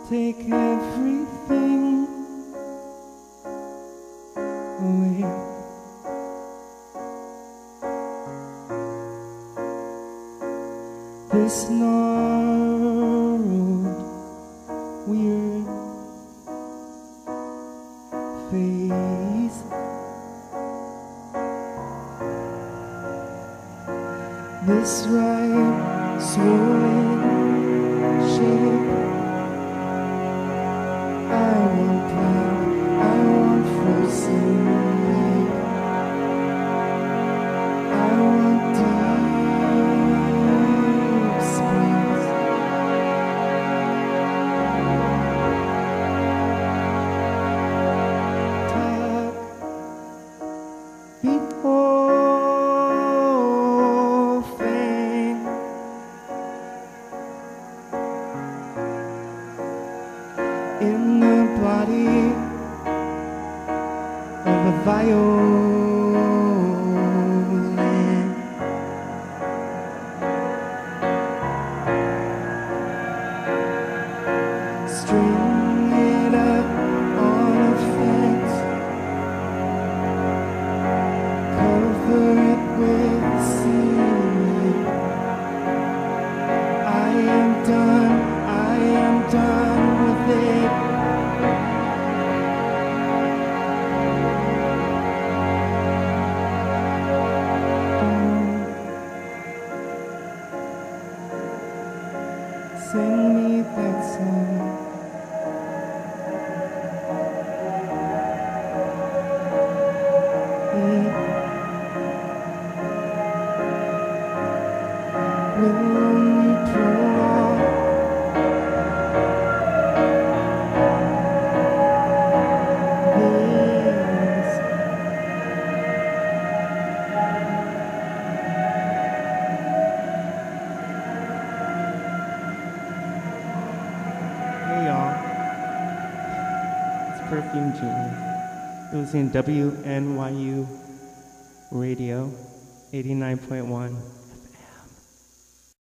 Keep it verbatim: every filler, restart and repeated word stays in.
take everything away. This gnarled, weird face, this right swollen shape. I want pink, I want frozen lake, I want deep springs. Talk before fame. In the body of a violin, string it up on a fence, cover it with seaweed. I am done, I am done with it. Sing me that song. It will only prolong this. Hey y'all, it's Perfume Genius. It was in W N Y U Radio eighty-nine point one.